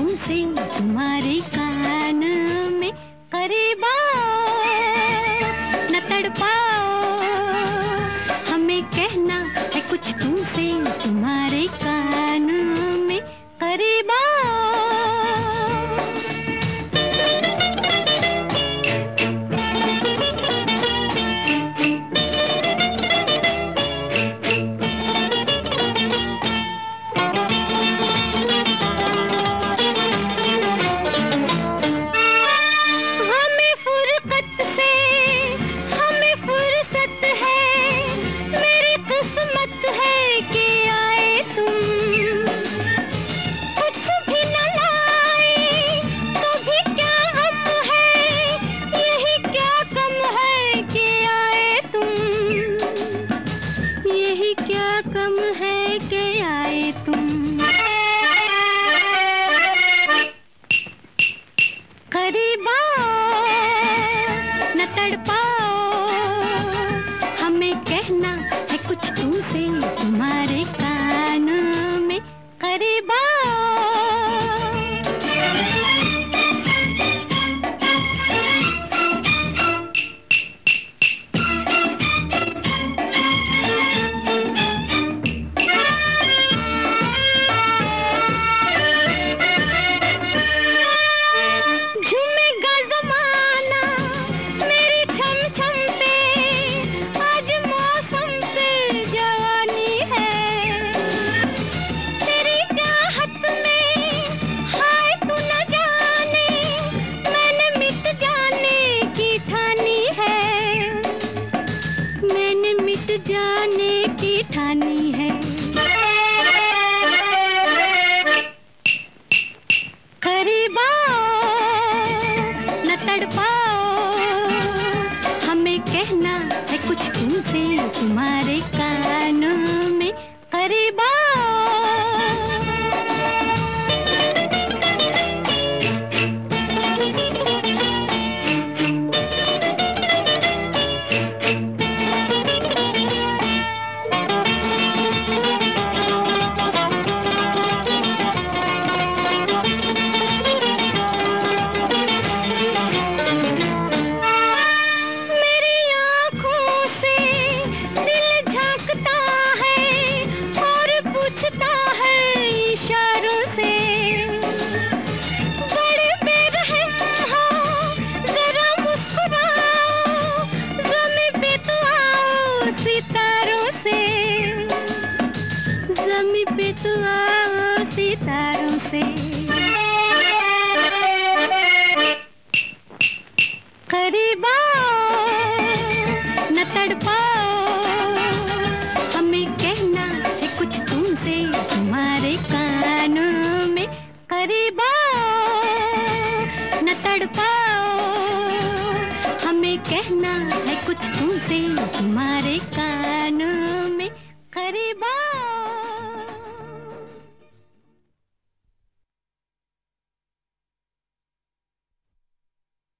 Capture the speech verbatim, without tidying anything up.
तुमसे तुम्हारे कान में करीब आओ, न तड़पाओ, हमें कहना है कुछ तुमसे तुम्हारे कान में करीब आओ। क्या कम है कि आए तुम, करीब आओ, न तड़पाओ, हमें कहना है कुछ तुमसे तुम्हारे कान में करीब आओ। जाने की ठानी है, करीब आओ, न तड़पाओ, हमें कहना है कुछ तुमसे तुम्हारे कान में करीब आओ। ज़मीं पे तो आओ सितारों से, करीब आओ, न तड़पाओ, हमें कहना है कुछ तुमसे तुम्हारे कान में करीब आओ, न तड़पाओ, हमें कहना है कुछ तुमसे तुम्हारे कान